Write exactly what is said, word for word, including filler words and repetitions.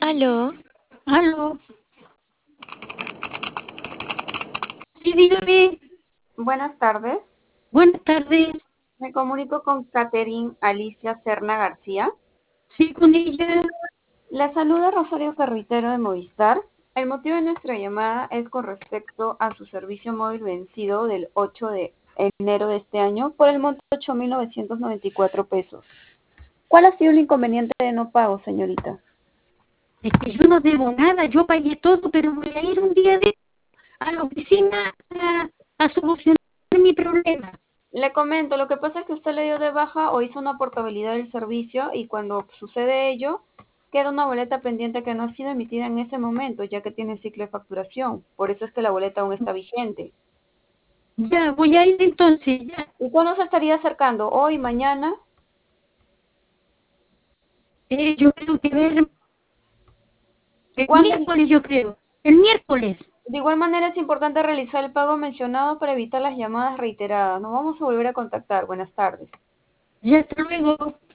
Aló, Aló, sí, dígame. Buenas tardes. Buenas tardes. Me comunico con Catherine Alicia Serna García. Sí, con ella. La saluda Rosario Carretero de Movistar. El motivo de nuestra llamada es con respecto a su servicio móvil vencido del ocho de enero de este año por el monto de ocho mil novecientos noventa y cuatro pesos. ¿Cuál ha sido el inconveniente de no pago, señorita? Es que yo no debo nada, yo pagué todo, pero voy a ir un día de, a la oficina a, a solucionar mi problema. Le comento, lo que pasa es que usted le dio de baja o hizo una portabilidad del servicio y cuando sucede ello, queda una boleta pendiente que no ha sido emitida en ese momento, ya que tiene ciclo de facturación. Por eso es que la boleta aún está vigente. Ya, voy a ir entonces, ya. ¿Y cuándo se estaría acercando? ¿Hoy, mañana? Eh, yo creo que ver el ¿Cuándo? miércoles, yo creo. El miércoles. De igual manera es importante realizar el pago mencionado para evitar las llamadas reiteradas. Nos vamos a volver a contactar. Buenas tardes. Ya, hasta luego.